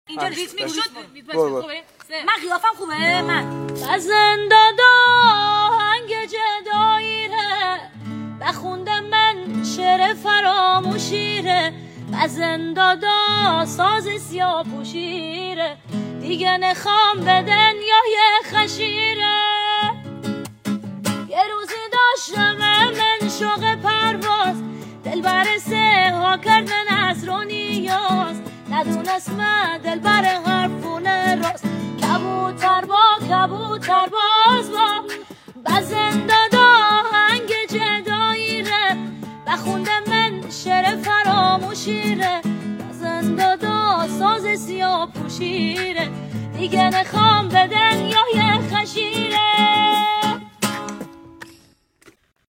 اینجا ریتمیک شد. من قیافم خوبه. من بزن دادا هنگ جداییره بخونده من شعر فراموشیره بزن دادا ساز سیاه پوشیره دیگه نخوام بدن یا یه خشیره یه روزی داشتم من شوق پرواز دل برسه ها کردن از رو نیاز ندونست من دل بر حرفونه راست کبوتر باز با بزن دادا هنگ جداییره بخونده من شعر فراموشیره بزن دادا ساز سیاه پوشیره دیگه نخوام بدن یا یه خشیره